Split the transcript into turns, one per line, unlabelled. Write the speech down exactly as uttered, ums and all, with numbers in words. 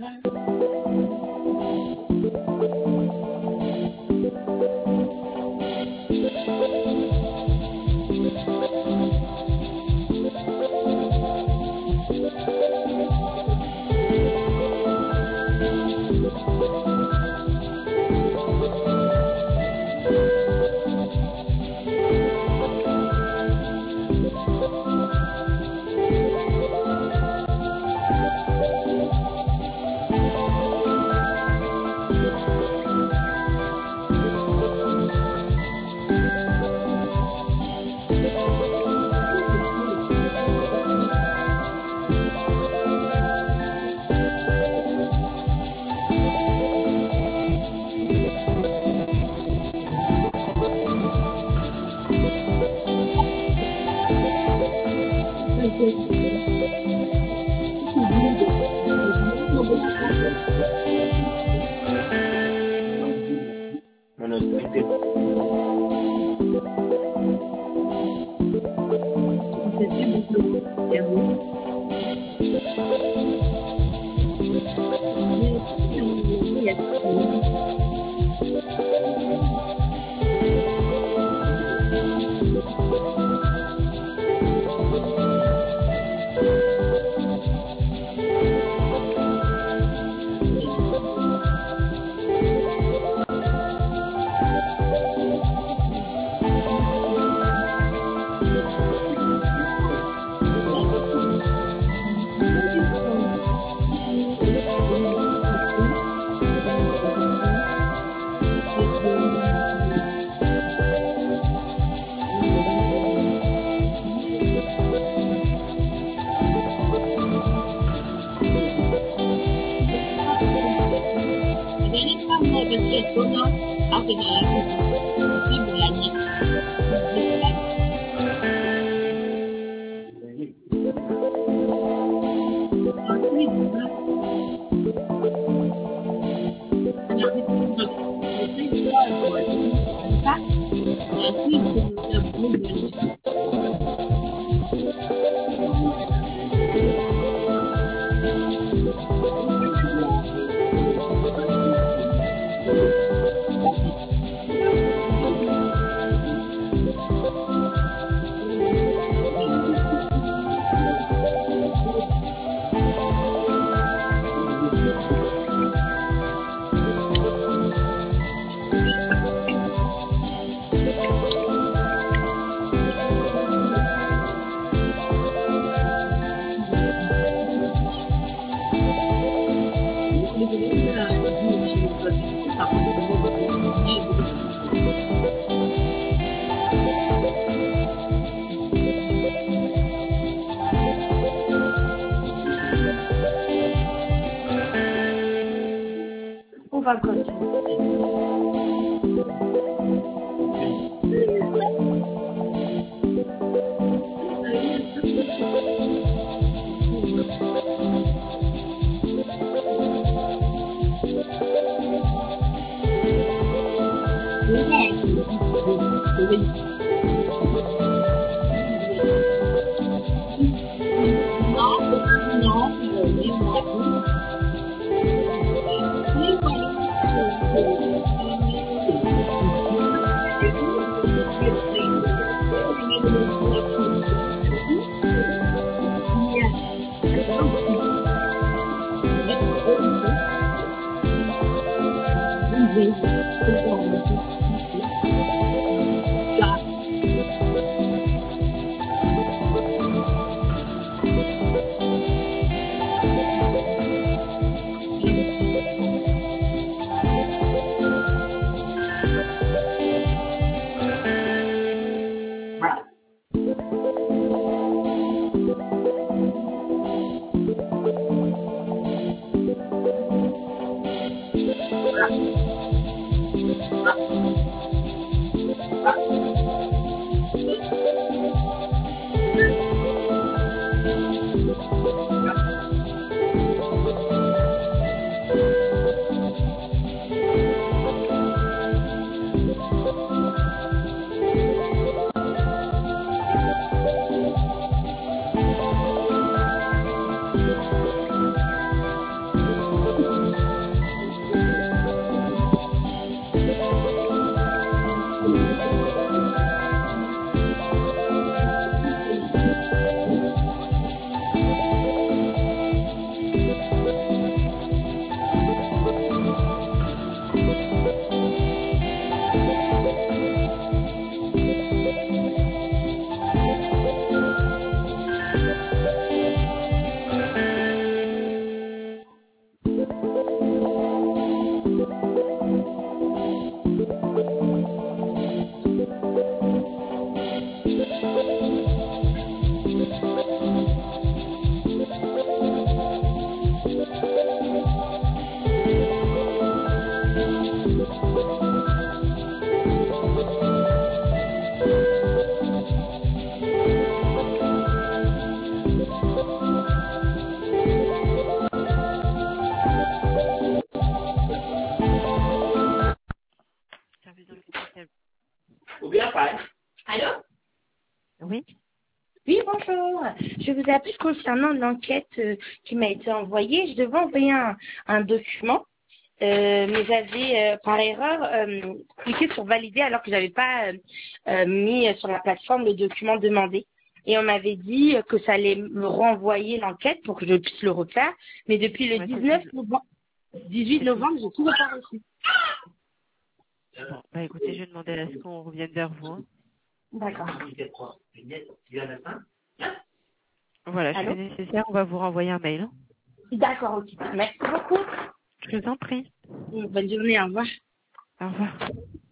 On va continuer. Ou bien pas. Allô?
Oui.
Oui, bonjour. Je vous appelle concernant l'enquête euh, qui m'a été envoyée. Je devais envoyer un, un document, euh, mais j'avais euh, par erreur euh, cliqué sur valider alors que j'avais pas euh, euh, mis sur la plateforme le document demandé. Et on m'avait dit que ça allait me renvoyer l'enquête pour que je puisse le refaire. Mais depuis le
Ouais,
dix-neuf
c'est
novembre, dix-huit
c'est tout.
novembre, j'ai toujours pas reçu.
Bon, bah écoutez, je vais demander à ce qu'on revienne vers vous. Hein.
D'accord.
Voilà, je fais
Allô?
nécessaire, on va vous renvoyer un mail. Hein.
D'accord, ok. Merci beaucoup.
Je vous en prie.
Bonne journée, au revoir.
Au revoir.